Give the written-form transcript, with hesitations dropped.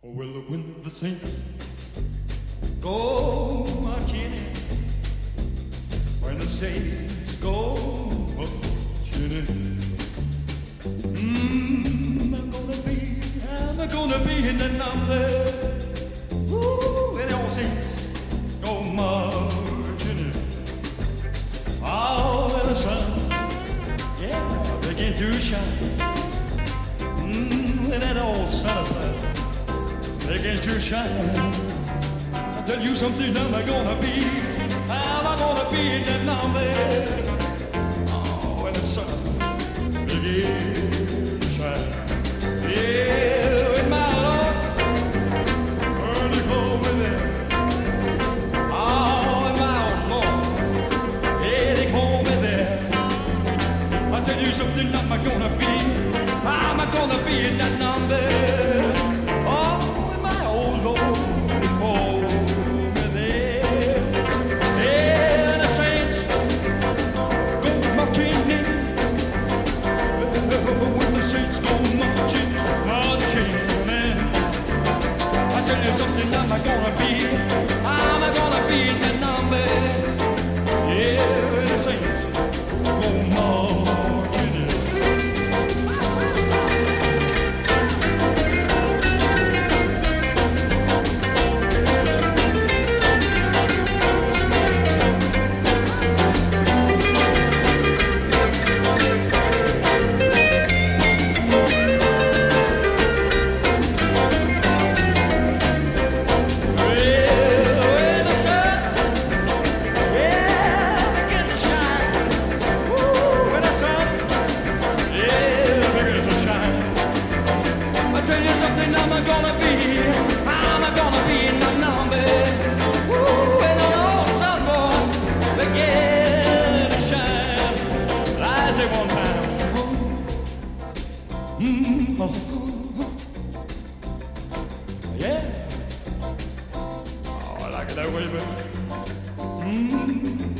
Oh, well, when the saints go marching in, when the saints go marching in, I'm gonna be in the number. Ooh, when all saints go marching in, oh, when the sun, yeah, begin to shine, when that old sun of fire begins to shine. I'll tell you something, I'm gonna be in that number. Oh, when the sun begins to shine. Yeah, with my Lord, early home there. Oh, with my old Lord, yeah, they call me there. I'll tell you something, I'm gonna be in that number. I'm gonna be in that number. Yeah, the saints go marching in. Yeah. Oh, I like it that way, baby.